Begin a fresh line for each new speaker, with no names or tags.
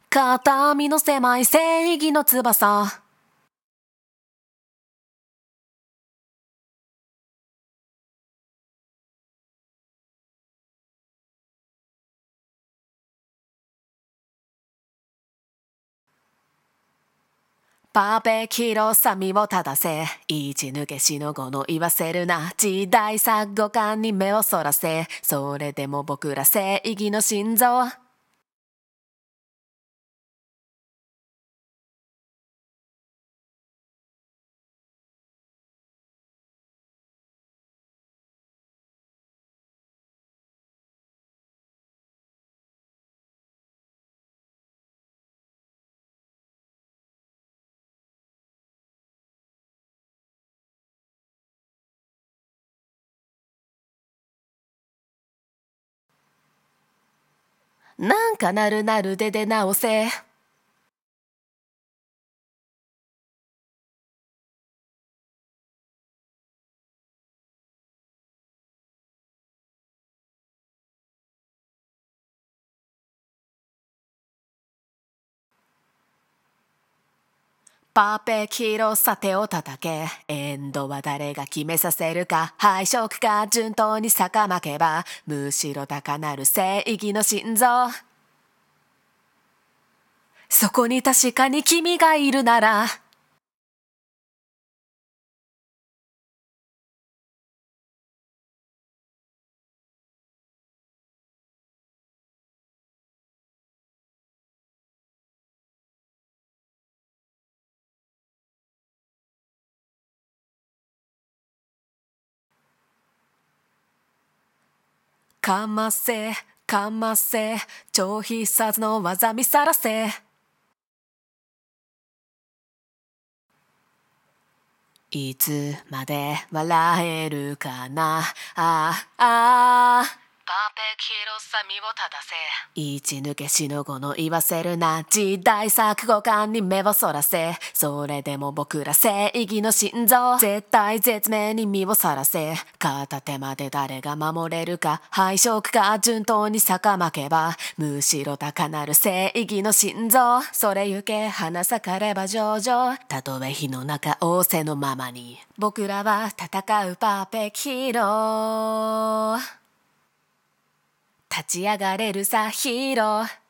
肩身の狭い正義の翼。パーペキロさみを正せ、一抜けしのごの言わせるな、時代錯誤感に目をそらせ、それでも僕ら正義の心臓。なんかなるなるで出直せ。パーペキロさ手を叩け、エンドは誰が決めさせるか、敗色か順当に逆まけば、むしろ高鳴る正義の心臓。そこに確かに君がいるなら、かませかませ、超必殺の技見さらせ。いつまで笑えるかな、パーペキロさみを正せ、一抜けしのごの言わせるな、時代錯誤感に目をそらせ、それでも僕ら正義の心臓。絶対絶命に身をさらせ、片手まで誰が守れるか、敗色か順当に逆まけば、むしろ高鳴る正義の心臓。それゆけ花咲かれば上々、たとえ火の中仰せのままに、僕らは戦うパーペキロ。立ち上がれるさヒーロー。